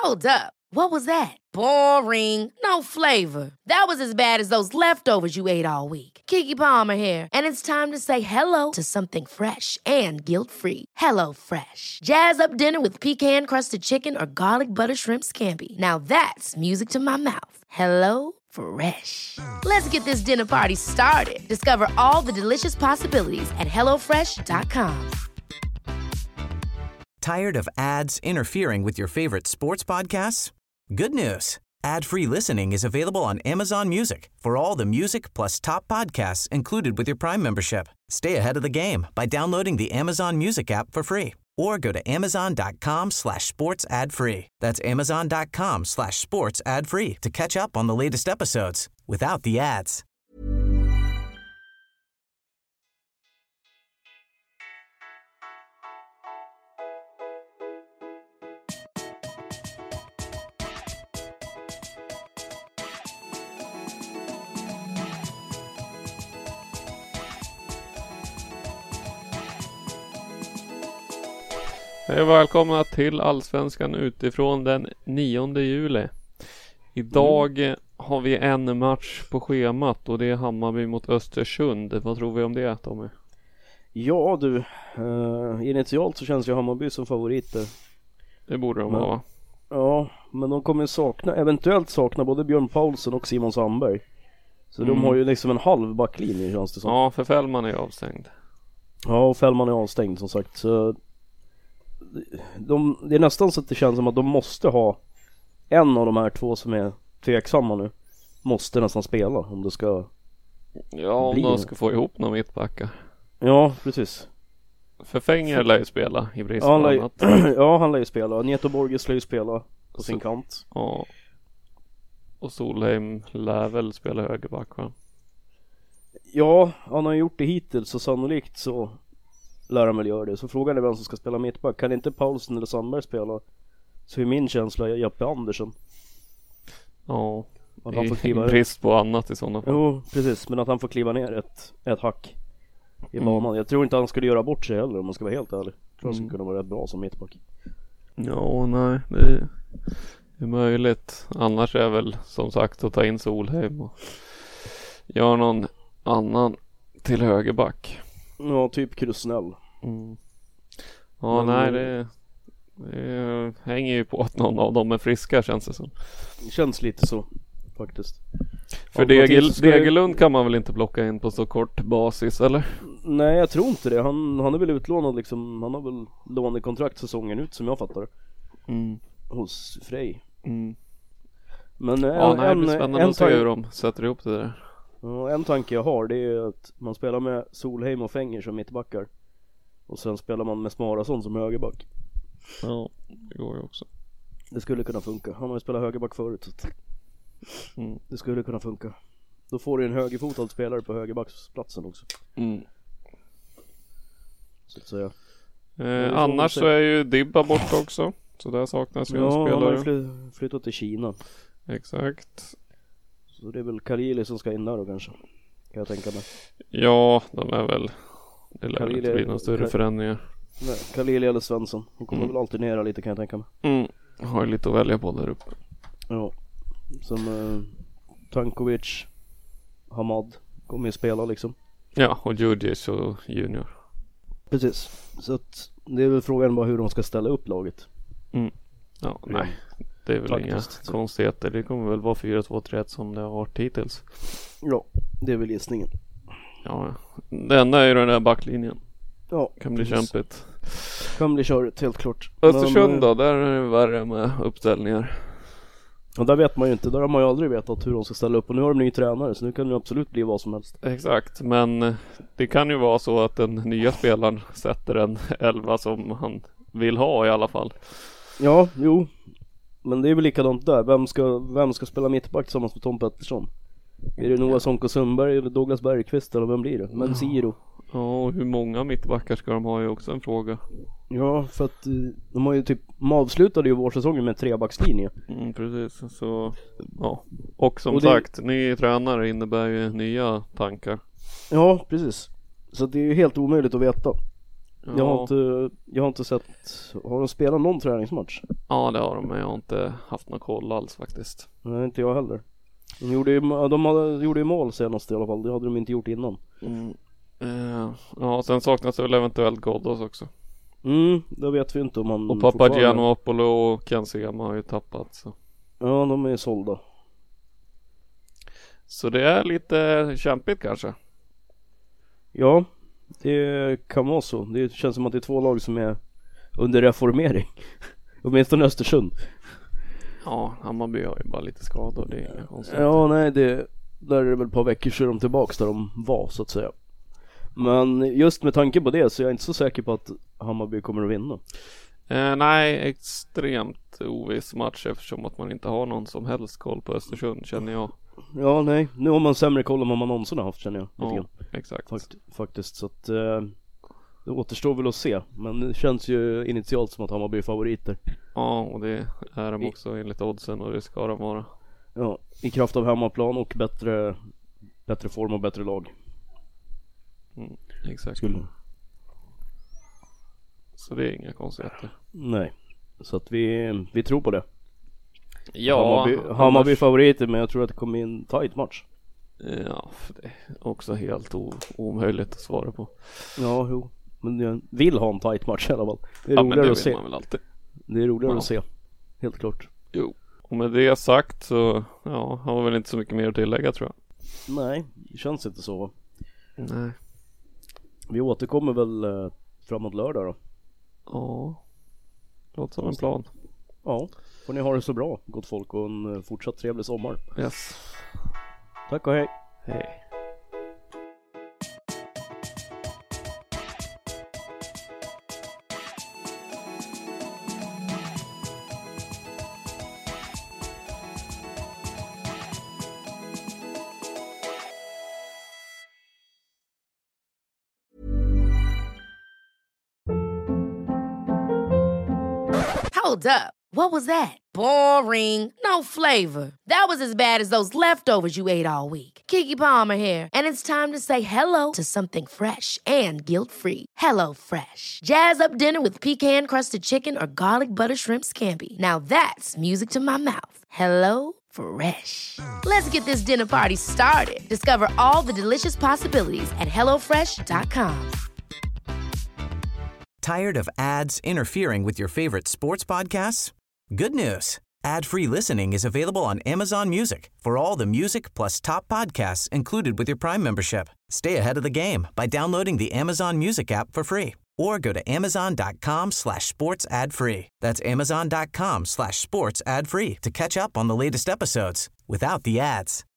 Hold up. What was that? Boring. No flavor. That was as bad as those leftovers you ate all week. Keke Palmer here, and it's time to say hello to something fresh and guilt-free. Hello Fresh. Jazz up dinner with pecan-crusted chicken or garlic butter shrimp scampi. Now that's music to my mouth. Hello Fresh. Let's get this dinner party started. Discover all the delicious possibilities at hellofresh.com. Tired of ads interfering with your favorite sports podcasts? Good news. Ad-free listening is available on Amazon Music for all the music plus top podcasts included with your Prime membership. Stay ahead of the game by downloading the Amazon Music app for free or go to amazon.com/sports ad free. That's amazon.com/sports ad free to catch up on the latest episodes without the ads. Hej och välkomna till Allsvenskan utifrån den 9 juli. Idag har vi en match på schemat och det är Hammarby mot Östersund. Vad tror vi om det, Tommy? Ja du, initialt så känns ju Hammarby som favoriter. Det borde de vara. Ja, men de kommer eventuellt sakna både Björn Paulsson och Simon Sandberg. Så de har ju liksom en halv backlinje, känns det som. Ja, för Fällman är avstängd. Ja, och Fällman är avstängd som sagt. Så det är nästan så att det känns som att de måste ha en av de här två som är tveksamma nu. Måste nästan spela om det ska. Ja, om de ska få ihop någon mittbacka. Ja, precis. För Fänger lär ju spela i brist på annat. Ja, han lär ju spela. Neto Borges lär ju spela på sin kant. Ja. Och Solheim lär väl spela högerback, va? Ja, han har gjort det hittills, så sannolikt så lär han väl göra det. Så frågan är vem som ska spela mittback. Kan inte Paulsson eller Sandberg spela, så är min känsla Jeppe Andersson. Ja, att han får kliva brist på annat i sådana fall. Jo, precis. Men att han får kliva ner ett hack i banan. Jag tror inte han skulle göra bort sig heller, om man ska vara helt ärlig. Jag tror han skulle kunna vara rätt bra som mittback. Ja, nej, det är möjligt. Annars är väl som sagt att ta in Solheim och göra någon annan till högerback. Ja, typ Krusnell. Ja, men, nej, det hänger ju på att någon av dem är friska, känns det som. Det känns lite så, faktiskt. För Degerlund kan man väl inte plocka in på så kort basis, eller? Nej, jag tror inte det. Han är väl utlånad liksom. Han har väl lånekontrakt säsongen ut, som jag fattar. Hos Frej. Men det blir spännande att se hur de sätter ihop det där. En tanke jag har, det är att man spelar med Solheim och Fänger som mittbackar. Och sen spelar man med Smarason som högerback. Ja, det går ju också. Det skulle kunna funka. Han har ju spelat högerback förut, så det skulle kunna funka. Då får du en högerfotad spelare på högerbacksplatsen också. Så att säga. Annars så är ju Dibba bort också. Så där saknas ju en spelare. Ja, han har ju flyttat till Kina. Exakt. Så det är väl Karili som ska in där då kanske, kan jag tänka mig. Ja, de är väl. Det lär inte bli några större förändringar. Nej, Karili eller Svensson. Hon kommer väl alternera lite, kan jag tänka mig. Har ju lite att välja på där uppe. Ja. Som Tankovic, Hamad kommer ju spela liksom. Ja, och Djurdjic och Junior. Precis. Så att det är väl frågan bara hur de ska ställa upp laget. Ja, nej. Det är väl inga konstigheter. Det kommer väl vara 4-2-3-1 som det har varit hittills. Ja, det är väl gissningen. Ja, det enda är ju den där backlinjen. Ja, kan bli kämpigt. Kan bli körigt, helt klart. Östersund då, där är det värre med uppställningar. Och där vet man ju inte, där har man ju aldrig vetat hur de ska ställa upp. Och nu har de ny tränare, så nu kan det absolut bli vad som helst. Exakt, men det kan ju vara så att den nya spelaren sätter en 11 som han vill ha i alla fall. Ja, jo. Men det är väl likadant där. Vem ska spela mittback tillsammans med Tom Pettersson? Är det Noah Sonko Sundberg eller Douglas Bergqvist, eller vem blir det? Men Siro. Ja, och hur många mittbackar ska de ha är också en fråga. Ja, för att de har ju de avslutade ju vårsäsongen med 3-backslinje. Precis, så ja. Och som sagt, ny tränare innebär ju nya tankar. Ja, precis. Så det är ju helt omöjligt att veta Ja. Jag har inte sett, har de spelat någon träningsmatch? Ja, det har de, men jag har inte haft någon koll alls faktiskt. Nej, inte jag heller. De gjorde ju mål senast i alla fall, det hade de inte gjort innan. Ja, sen saknas det väl eventuellt Ghoddos också. Det vet vi inte om han och Papagiannopoulos och Ken Sema har ju tappat så. Ja, de är sålda. Så det är lite kämpigt kanske. Ja, det kan vara så. Det känns som att det är två lag som är under reformering. Åtminstone Östersund. Ja, Hammarby har ju bara lite skador, det är inga konstigt. Ja, nej, där är det väl ett par veckor sedan de tillbaks där de var, så att säga. Men just med tanke på det så är jag inte så säker på att Hammarby kommer att vinna. Nej, extremt oviss match eftersom att man inte har någon som helst koll på Östersund, känner jag. Ja, nej, nu har man sämre koll än vad man någonsin har haft, känner jag. Ja, exakt. Faktiskt, så att det återstår väl att se. Men det känns ju initialt som att Hammarby är favoriter. Ja, och det är de också enligt oddsen, och det ska de vara. Ja, i kraft av hemmaplan och bättre form och bättre lag. Exakt. Så det är inga konstigheter. Nej, så att vi tror på det. Ja, Hammarby favoriter, men jag tror att det kommer in en tight match. Ja, för det är också helt omöjligt att svara på. Ja, jo. Men jag vill ha en tight match i alla fall. Det är ja, roligare det att se. man väl alltid. Det är roligare att se. Helt klart. Jo. Och med det sagt så har vi väl inte så mycket mer att tillägga, tror jag. Nej, det känns inte så. Nej. Vi återkommer väl framåt lördag då. Ja. Låter som en plan. Ja, får ni ha det så bra, gott folk, och en fortsatt trevlig sommar. Yes. Tack och hej. Hej. Hold up. What was that? Boring. No flavor. That was as bad as those leftovers you ate all week. Keke Palmer here, and it's time to say hello to something fresh and guilt-free. Hello Fresh. Jazz up dinner with pecan-crusted chicken or garlic butter shrimp scampi. Now that's music to my mouth. Hello Fresh. Let's get this dinner party started. Discover all the delicious possibilities at hellofresh.com. Tired of ads interfering with your favorite sports podcasts? Good news. Ad-free listening is available on Amazon Music for all the music plus top podcasts included with your Prime membership. Stay ahead of the game by downloading the Amazon Music app for free or go to amazon.com/sports ad free. That's amazon.com/sports ad free to catch up on the latest episodes without the ads.